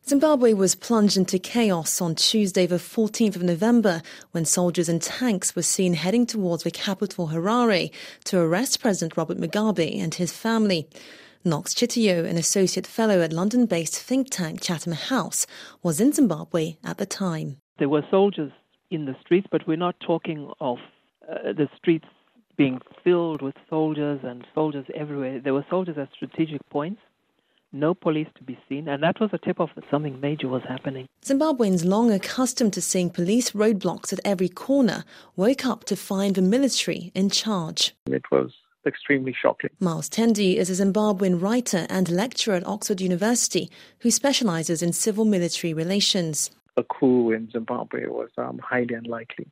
Zimbabwe was plunged into chaos on Tuesday, the 14th of November, when soldiers and tanks were seen heading towards the capital Harare to arrest President Robert Mugabe and his family. Knox Chitiyo, an associate fellow at London-based think tank Chatham House, was in Zimbabwe at the time. There were soldiers in the streets, but we're not talking of the streets being filled with soldiers and soldiers everywhere. There were soldiers at strategic points. No police to be seen, and that was a tip-off that something major was happening. Zimbabweans, long accustomed to seeing police roadblocks at every corner, woke up to find the military in charge. It was extremely shocking. Miles Tendi is a Zimbabwean writer and lecturer at Oxford University who specialises in civil-military relations. A coup in Zimbabwe was highly unlikely.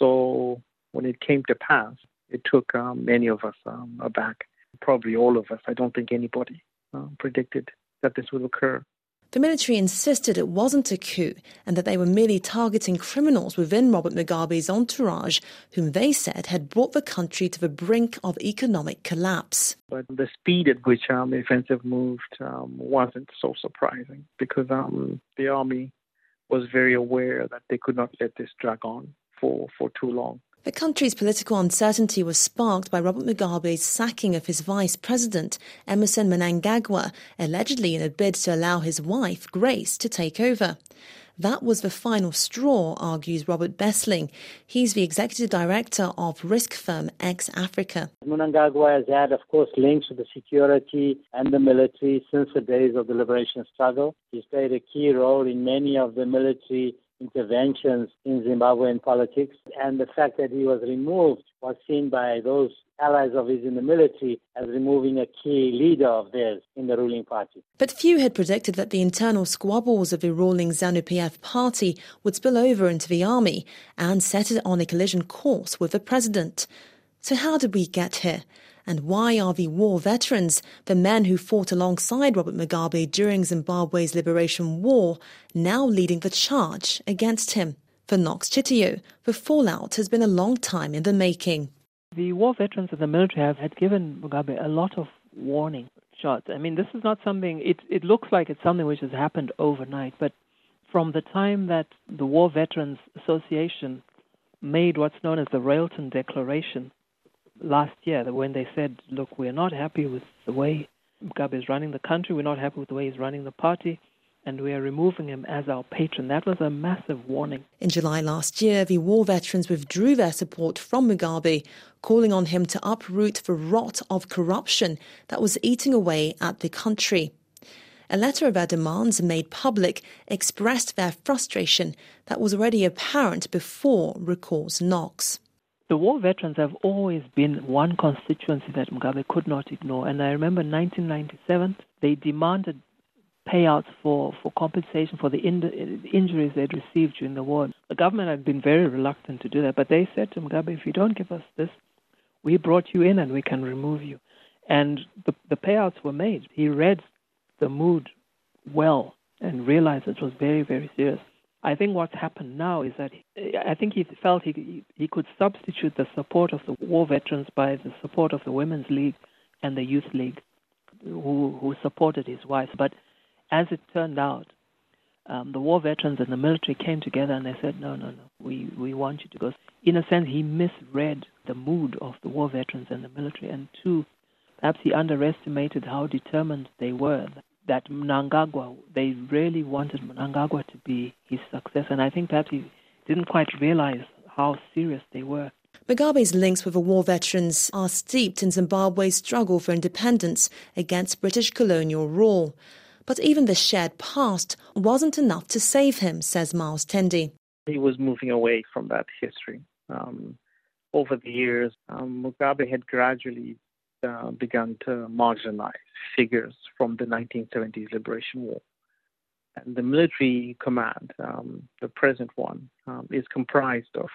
So when it came to pass, it took many of us aback, probably all of us. I don't think anybody predicted that this would occur. The military insisted it wasn't a coup and that they were merely targeting criminals within Robert Mugabe's entourage, whom they said had brought the country to the brink of economic collapse. But the speed at which the offensive moved wasn't so surprising because the army was very aware that they could not let this drag on for too long. The country's political uncertainty was sparked by Robert Mugabe's sacking of his vice president, Emmerson Mnangagwa, allegedly in a bid to allow his wife, Grace, to take over. That was the final straw, argues Robert Bessling. He's the executive director of risk firm X-Africa. Mnangagwa has had, of course, links with the security and the military since the days of the liberation struggle. He's played a key role in many of the military interventions in Zimbabwean politics, and the fact that he was removed was seen by those allies of his in the military as removing a key leader of theirs in the ruling party. But few had predicted that the internal squabbles of the ruling ZANU-PF party would spill over into the army and set it on a collision course with the president. So how did we get here? And why are the war veterans, the men who fought alongside Robert Mugabe during Zimbabwe's liberation war, now leading the charge against him? For Knox Chitiyo, the fallout has been a long time in the making. The war veterans of the military had given Mugabe a lot of warning shots. I mean, this is not something, it looks like it's something which has happened overnight, but from the time that the War Veterans Association made what's known as the Railton Declaration last year, when they said, look, we're not happy with the way Mugabe is running the country, we're not happy with the way he's running the party, and we are removing him as our patron. That was a massive warning. In July last year, the war veterans withdrew their support from Mugabe, calling on him to uproot the rot of corruption that was eating away at the country. A letter of their demands made public expressed their frustration that was already apparent before, recalls Knox. The war veterans have always been one constituency that Mugabe could not ignore. And I remember in 1997, they demanded payouts for compensation for the injuries they'd received during the war. The government had been very reluctant to do that, but they said to Mugabe, if you don't give us this, we brought you in and we can remove you. And the payouts were made. He read the mood well and realized it was very, very serious. I think what's happened now is that I think he felt he could substitute the support of the war veterans by the support of the Women's League and the Youth League, who supported his wife. But as it turned out, the war veterans and the military came together and they said, no, we want you to go. In a sense, he misread the mood of the war veterans and the military. And two, perhaps he underestimated how determined they were. That Mnangagwa, they really wanted Mnangagwa to be his successor. And I think perhaps he didn't quite realize how serious they were. Mugabe's links with the war veterans are steeped in Zimbabwe's struggle for independence against British colonial rule. But even the shared past wasn't enough to save him, says Miles Tendi. He was moving away from that history. Over the years, Mugabe had gradually begun to marginalize figures from the 1970s liberation war. And the military command, the present one, is comprised of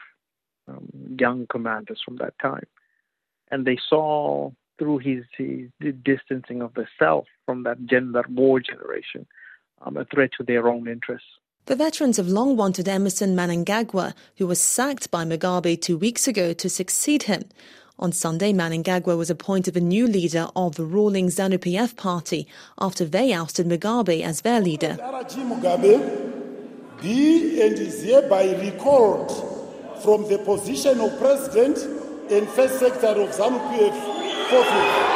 young commanders from that time. And they saw through his distancing of the self from that war generation, a threat to their own interests. The veterans have long wanted Emmerson Mnangagwa, who was sacked by Mugabe 2 weeks ago, to succeed him. On Sunday, Mnangagwa was appointed the new leader of the ruling ZANU-PF party after they ousted Mugabe as their leader. Mugabe be and is hereby recalled from the position of president and first secretary of ZANU-PF forthwith.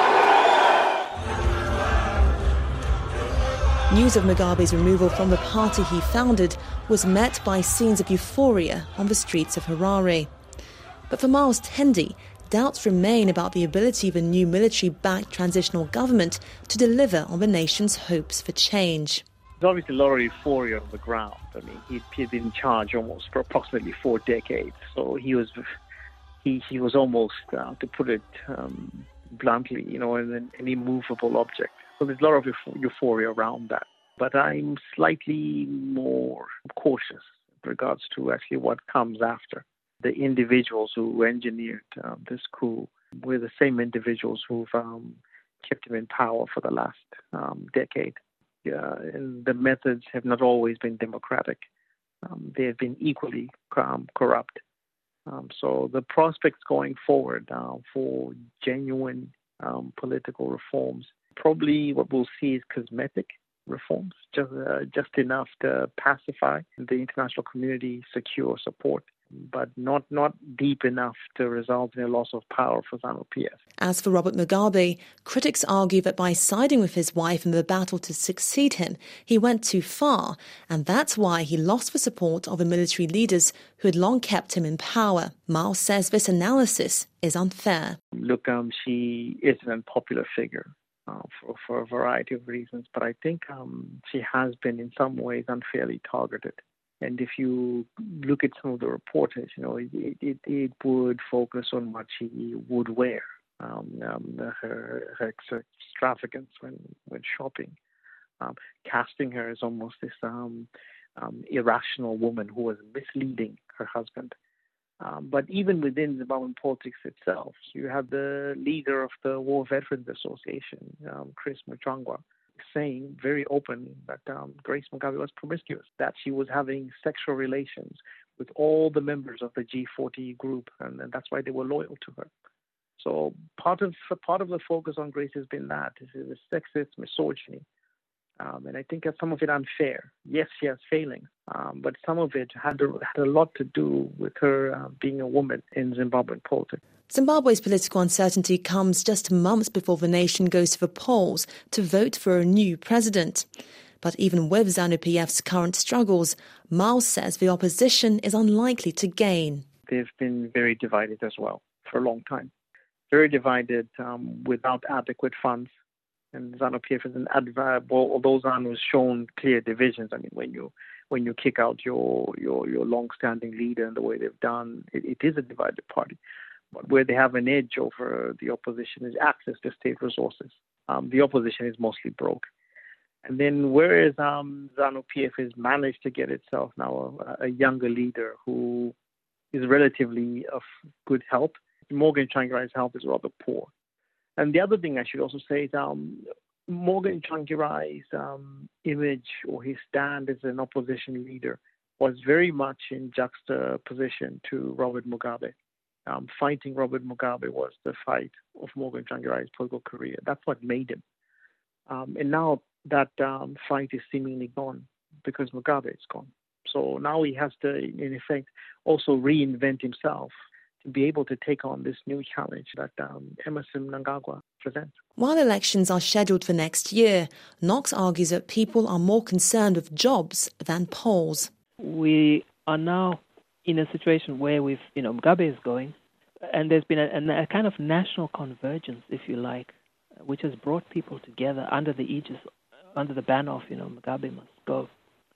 News of Mugabe's removal from the party he founded was met by scenes of euphoria on the streets of Harare. But for Miles Tendi, doubts remain about the ability of a new military-backed transitional government to deliver on the nation's hopes for change. There's obviously a lot of euphoria on the ground. I mean, he'd been in charge almost for approximately 4 decades, so he was almost, to put it bluntly, an immovable object. So there's a lot of euphoria around that. But I'm slightly more cautious with regards to actually what comes after. The individuals who engineered this coup were the same individuals who've kept him in power for the last decade. And the methods have not always been democratic. They have been equally corrupt. So the prospects going forward for genuine political reforms, probably what we'll see is cosmetic reforms, just enough to pacify the international community, secure support, but not deep enough to result in a loss of power for ZANU-PF. As for Robert Mugabe, critics argue that by siding with his wife in the battle to succeed him, he went too far, and that's why he lost the support of the military leaders who had long kept him in power. Miles says this analysis is unfair. Look, she is an unpopular figure for a variety of reasons, but I think she has been in some ways unfairly targeted. And if you look at some of the reportage, it would focus on what she would wear, her extravagance when shopping, casting her as almost this irrational woman who was misleading her husband. But even within Zimbabwean politics itself, you have the leader of the War Veterans Association, Chris Muchangwa, saying very openly that Grace Mugabe was promiscuous, that she was having sexual relations with all the members of the G40 group, and that's why they were loyal to her. So part of the focus on Grace has been that this is a sexist misogyny, and I think some of it unfair. Yes, she has failings, but some of it had a lot to do with her being a woman in Zimbabwean politics. Zimbabwe's political uncertainty comes just months before the nation goes to the polls to vote for a new president. But even with ZANU-PF's current struggles, Miles says the opposition is unlikely to gain. They've been very divided as well for a long time. Very divided without adequate funds. And ZANU-PF is although ZANU has shown clear divisions. I mean, when you kick out your long-standing leader in the way they've done, it is a divided party. But where they have an edge over the opposition is access to state resources. The opposition is mostly broke. And then whereas ZANU-PF has managed to get itself now a younger leader who is relatively of good health, Morgan Tsvangirai's health is rather poor. And the other thing I should also say is Morgan Tsvangirai's image or his stand as an opposition leader was very much in juxtaposition to Robert Mugabe. Fighting Robert Mugabe was the fight of Morgan Tsvangirai's political career. That's what made him. And now that fight is seemingly gone because Mugabe is gone. So now he has to, in effect, also reinvent himself to be able to take on this new challenge that Emmerson Mnangagwa presents. While elections are scheduled for next year, Knox argues that people are more concerned with jobs than polls. We are now in a situation where Mugabe is going, and there's been a kind of national convergence, if you like, which has brought people together under the aegis, under the banner of, Mugabe must go.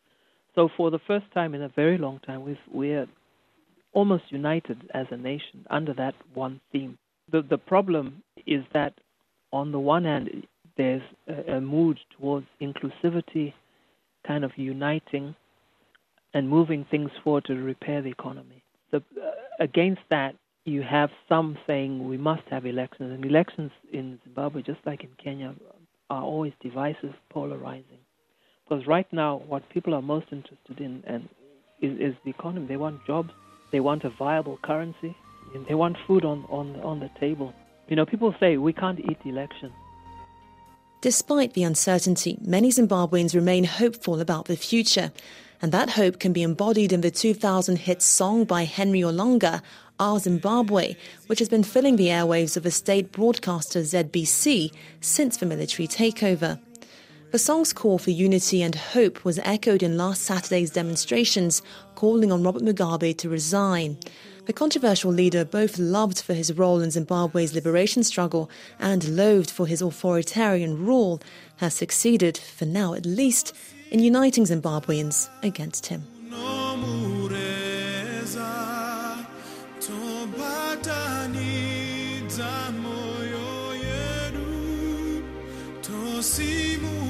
So for the first time in a very long time, we're almost united as a nation under that one theme. The problem is that on the one hand, there's a mood towards inclusivity, kind of uniting and moving things forward to repair the economy. So against that, you have some saying we must have elections. And elections in Zimbabwe, just like in Kenya, are always divisive, polarizing. Because right now, what people are most interested in is the economy. They want jobs. They want a viable currency, They want food on the table. You know, people say we can't eat elections. Despite the uncertainty, many Zimbabweans remain hopeful about the future. And that hope can be embodied in the 2000 hit song by Henry Olonga, Our Zimbabwe, which has been filling the airwaves of the state broadcaster ZBC since the military takeover. The song's call for unity and hope was echoed in last Saturday's demonstrations, calling on Robert Mugabe to resign. The controversial leader, both loved for his role in Zimbabwe's liberation struggle and loathed for his authoritarian rule, has succeeded, for now at least, in uniting Zimbabweans against him. Simu